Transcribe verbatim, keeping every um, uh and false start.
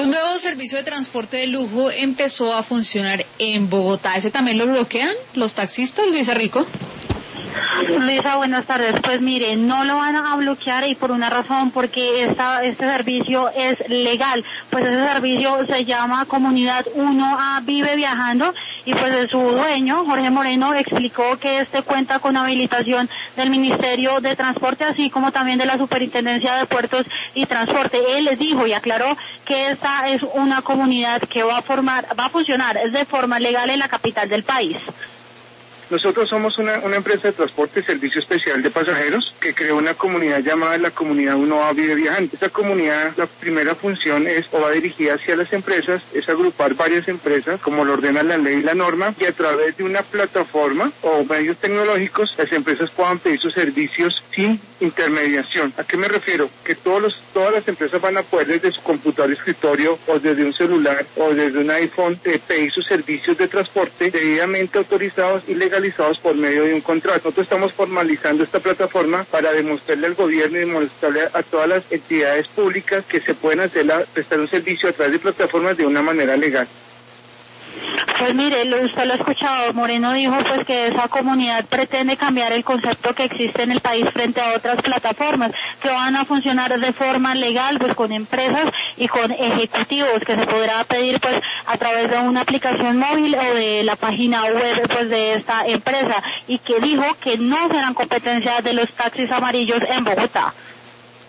Un nuevo servicio de transporte de lujo empezó a funcionar en Bogotá. ¿Ese también lo bloquean los taxistas, Luisa Rico? Luisa, buenas tardes. Pues mire, no lo van a bloquear y por una razón, porque esta, este servicio es legal. Pues ese servicio se llama Comunidad uno A Vive Viajando y pues su dueño, Jorge Moreno, explicó que este cuenta con habilitación del Ministerio de Transporte, así como también de la Superintendencia de Puertos y Transporte. Él les dijo y aclaró que esta es una comunidad que va a formar, va a funcionar de forma legal en la capital del país. Nosotros somos una, una empresa de transporte y servicio especial de pasajeros que creó una comunidad llamada la Comunidad uno A Vive Viajante. Esta comunidad, la primera función es o va dirigida hacia las empresas, es agrupar varias empresas como lo ordena la ley y la norma, y a través de una plataforma o medios tecnológicos las empresas puedan pedir sus servicios sin intermediación. ¿A qué me refiero? Que todos los, todas las empresas van a poder desde su computador escritorio o desde un celular o desde un iPhone eh, pedir sus servicios de transporte debidamente autorizados y legalizados por medio de un contrato. Nosotros estamos formalizando esta plataforma para demostrarle al gobierno y demostrarle a todas las entidades públicas que se pueden hacer la, prestar un servicio a través de plataformas de una manera legal. Pues mire, lo, usted lo ha escuchado, Moreno dijo pues que esa comunidad pretende cambiar el concepto que existe en el país frente a otras plataformas que van a funcionar de forma legal, pues con empresas y con ejecutivos, que se podrá pedir pues a través de una aplicación móvil o de la página web pues de esta empresa, y que dijo que no serán competencia de los taxis amarillos en Bogotá.